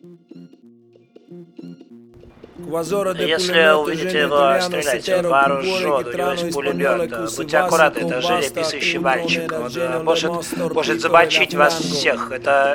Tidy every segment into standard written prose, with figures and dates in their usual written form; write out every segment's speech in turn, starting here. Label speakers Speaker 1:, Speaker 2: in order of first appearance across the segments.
Speaker 1: Если увидите его, стреляйте, он вооружен, у него есть пулемет. Будьте аккуратны, это жереписающий мальчик. Он может замочить вас всех. Это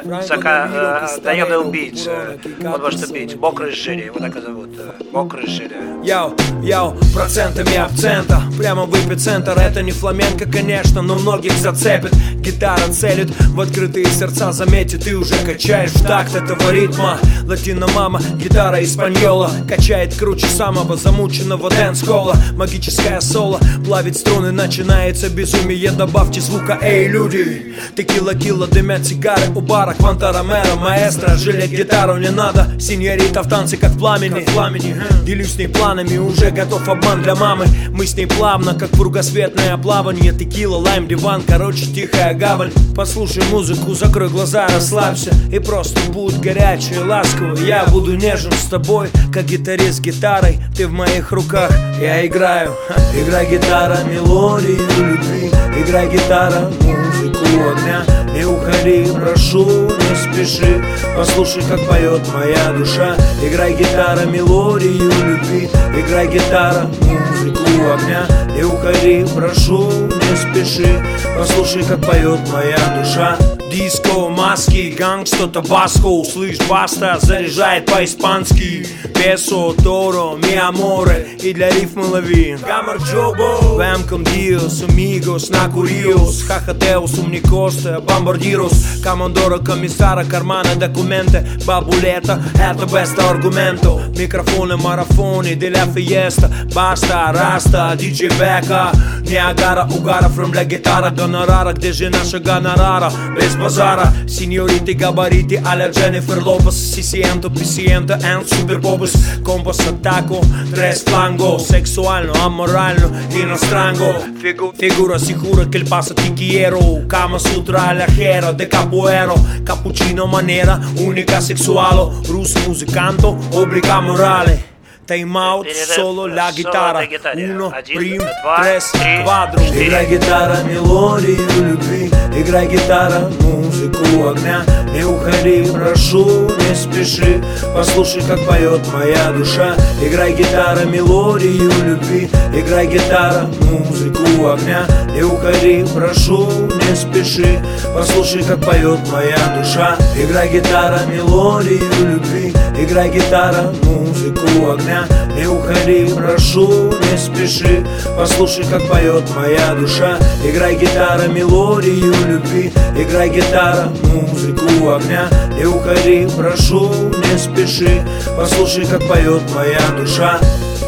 Speaker 1: наемный убийца. Он может убить. Мокрый жире, его так и зовут. Мокрый жире.
Speaker 2: Йоу, процентами акцента прямо в эпицентр. Это не фламенко, конечно, но многих зацепит. Гитара целит в открытые сердца, заметит, ты уже качаешь в такт этого ритма. Латино-мама, гитара испаньола качает круче самого замученного дэнс-холла. Магическое соло плавит струны, начинается безумие. Добавьте звука, эй, люди. Текила-килла, дымят сигары у бара. Квантаромеро, маэстро, жилет гитару не надо. Синьорита в танце, как в пламени. Делюсь с ней планами, уже готов обман для мамы. Мы с ней плавно, как кругосветное плавание. Текила, лайм, диван, короче, тихая гавань. Послушай музыку, закрой глаза, расслабься. И просто будь горячий и ласковый. Я буду нежен с тобой, как гитарист с гитарой. Ты в моих руках, я играю. Играй гитара, мелодию любви. Играй гитара, музыку огня. Не уходи, прошу, не спеши. Послушай, как поет моя душа. Играй гитара, мелодию любви. Играй гитара, музыку огня. Не уходи, прошу, не спеши. Послушай, как поет моя душа. Диско, маски, гангста, табаско. Услышь, баста, заряжает по-испански. Песо, торо, ми аморе. И для рифмы лови Гамарджобо. Вем con Dios, amigos, накурилос. Хахатеос, умникоста, бомбардирос. Командора, комиссара, кармана, документы. Бабулета, это беста аргументо. Микрофоны, марафоны, деля фиеста. Баста, раста, диджей Бека. Ниагара, угара, фром для гитара. Гонорара, где же наша гонорара? Без базара, сеньориты, габариты, а-ля Дженнифер Лопес. Сисиенто, писиенто, and супер попес. Компас, атако, трес фланго. Сексуально, аморально, иностранго. Фигура sicura che il passo ti quiero. Kama Sutra, la jero, de capoeiro. Cappuccino, maniera, unica sexualo. Russo, musicanto, obbliga morale. Time out, solo la chitarra. 1, primo, 3, quadro. Играй гитара, мелодию любви. Играй гитара, музыку огня. Не уходи, прошу, не спеши. Послушай, как поет моя душа. Играй гитара, мелодию любви. Играй гитара, музыку огня. Не уходи, прошу, не спеши. Послушай, как поет моя душа. Играй гитара, мелодию любви. Играй гитара, музыку огня. Не уходи, прошу, не спеши. Послушай, как поет моя душа. Играй гитара, мелодию любви. Играй гитара, музыку огня. Не уходи, прошу, не спеши. Послушай, как поет моя душа.